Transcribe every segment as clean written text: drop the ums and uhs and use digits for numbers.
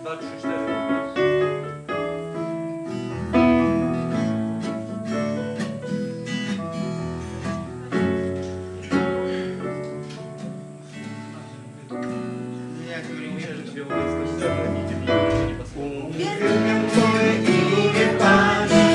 2, 3, 4. Uwielbiam Twoje imię, Panie.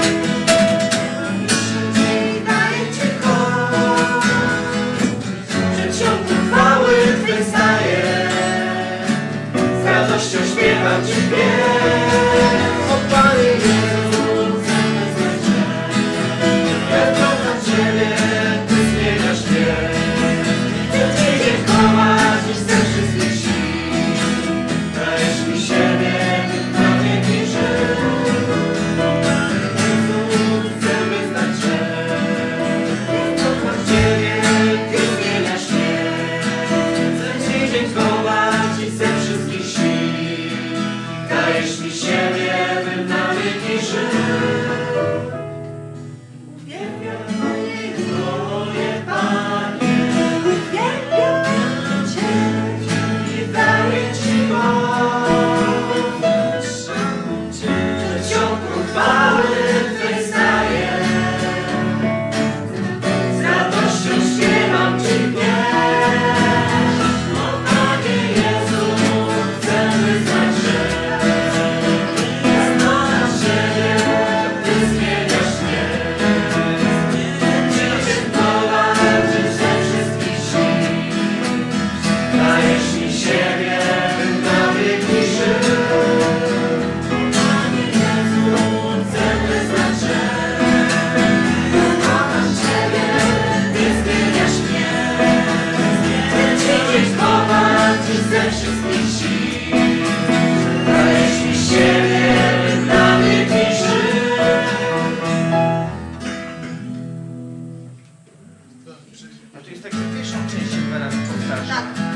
Dzięki daję Ci chwałę. Przedsionku chwały Twej staję. Z radością śpiewam Ci pieśń. O Panie Jezu, zamiast zmęczenia. Ja kocham Ciebie, Ty zmieniasz mnie. Chcę Ci dziękować i chcę wszystkich sił. Dajesz mi siebie. Dajesz mi siebie, bym na wieki żył. Uwielbiam Twoje, Panie. Uwielbiam Cię i daję Ci moc. W ciągu chwały Twej staję. Z radością śpiewam Ci pieśń. O Panie Jezu, chcę wyznać, że ze wszystkich sił. Dajesz mi siebie, bym na wieki żył. A to jest tak, że pierwszą część dwa razy powtarza. Tak.